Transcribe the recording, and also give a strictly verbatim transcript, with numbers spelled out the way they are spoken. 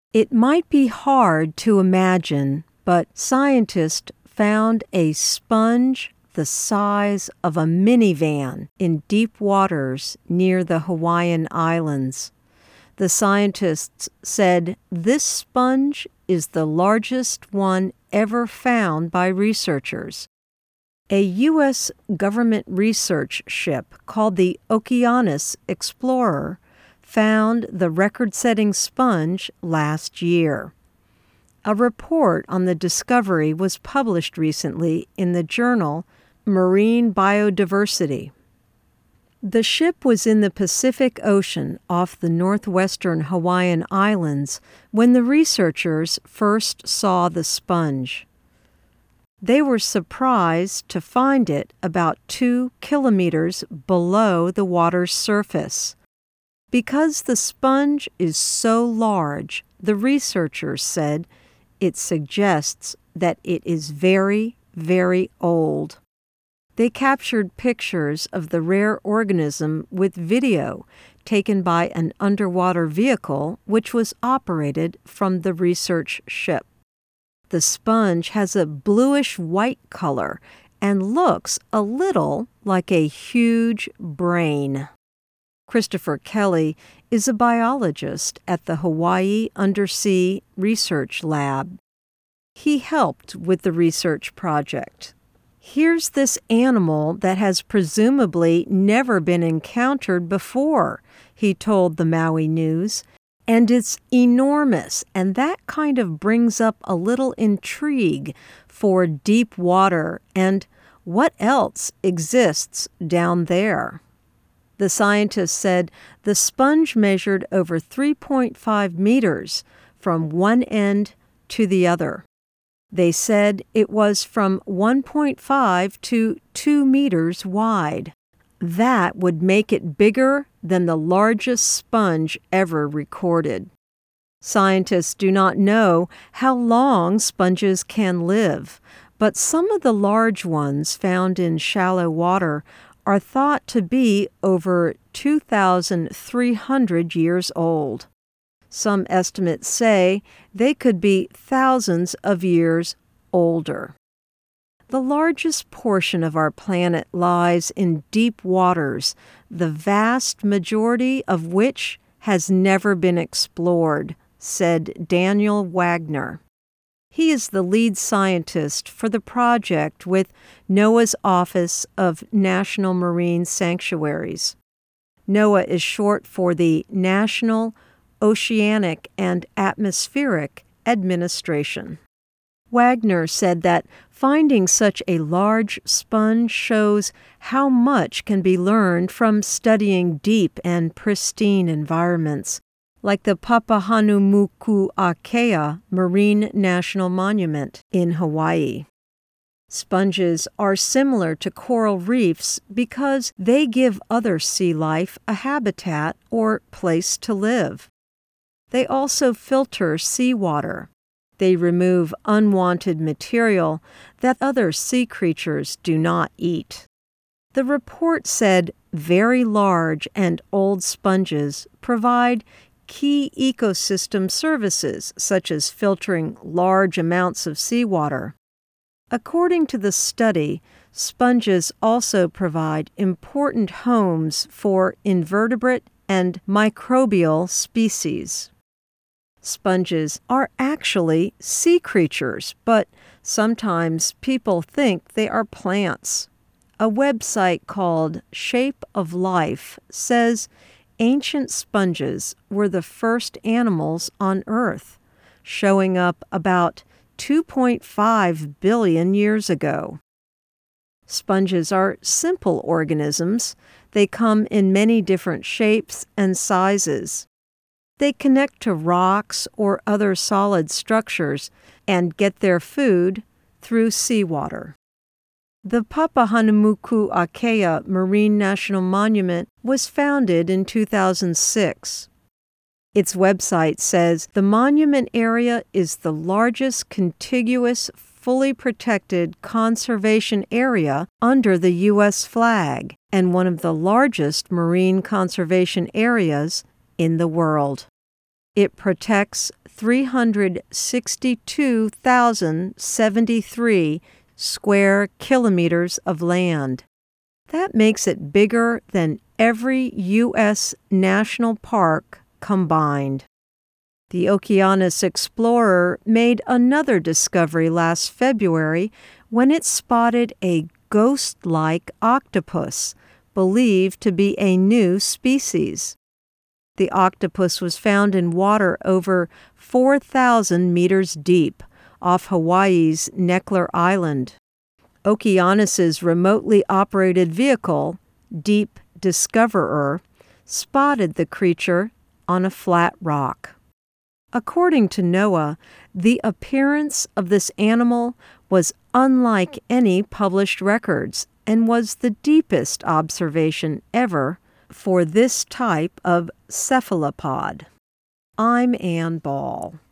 It might be hard to imagine, but scientists found a sponge the size of a minivan in deep waters near the Hawaiian Islands. The scientists said this sponge is the largest one ever found by researchers. A U S government research ship called the Okeanos Explorer found the record-setting sponge last year. A report on the discovery was published recently in the journal Marine Biodiversity. The ship was in the Pacific Ocean off the northwestern Hawaiian Islands when the researchers first saw the sponge. They were surprised to find it about two kilometers below the water's surface. Because the sponge is so large, the researchers said it suggests that it is very, very old. They captured pictures of the rare organism with video taken by an underwater vehicle which was operated from the research ship. The sponge has a bluish-white color and looks a little like a huge brain. Christopher Kelly is a biologist at the Hawaii Undersea Research Lab. He helped with the research project. Here's this animal that has presumably never been encountered before, he told the Maui News, and it's enormous, and that kind of brings up a little intrigue for deep water and what else exists down there. The scientists said the sponge measured over three point five meters from one end to the other. They said it was from one point five to two meters wide. That would make it bigger than the largest sponge ever recorded. Scientists do not know how long sponges can live, but some of the large ones found in shallow water are thought to be over two thousand three hundred years old. Some estimates say they could be thousands of years older. The largest portion of our planet lies in deep waters, the vast majority of which has never been explored, said Daniel Wagner. He is the lead scientist for the project with NOAA's Office of National Marine Sanctuaries. NOAA is short for the National Oceanic and Atmospheric Administration. Wagner said that finding such a large sponge shows how much can be learned from studying deep and pristine environments, like the Papahanaumokuakea Marine National Monument in Hawaii. Sponges are similar to coral reefs because they give other sea life a habitat or place to live. They also filter seawater. They remove unwanted material that other sea creatures do not eat. The report said very large and old sponges provide key ecosystem services such as filtering large amounts of seawater. According to the study, sponges also provide important homes for invertebrate and microbial species. Sponges are actually sea creatures, but sometimes people think they are plants. A website called Shape of Life says ancient sponges were the first animals on Earth, showing up about two point five billion years ago. Sponges are simple organisms. They come in many different shapes and sizes. They connect to rocks or other solid structures and get their food through seawater. The Papahanaumokuakea Marine National Monument was founded in two thousand six. Its website says the monument area is the largest contiguous, fully protected conservation area under the U S flag and one of the largest marine conservation areas in the world. It protects three hundred sixty-two thousand seventy-three square kilometers of land. That makes it bigger than every U S national park combined. The Okeanos Explorer made another discovery last February when it spotted a ghost-like octopus, believed to be a new species. The octopus was found in water over four thousand meters deep off Hawaii's Neckler Island. Okeanos' remotely operated vehicle, Deep Discoverer, spotted the creature on a flat rock. According to NOAA, the appearance of this animal was unlike any published records and was the deepest observation ever for this type of cephalopod. I'm Ann Ball.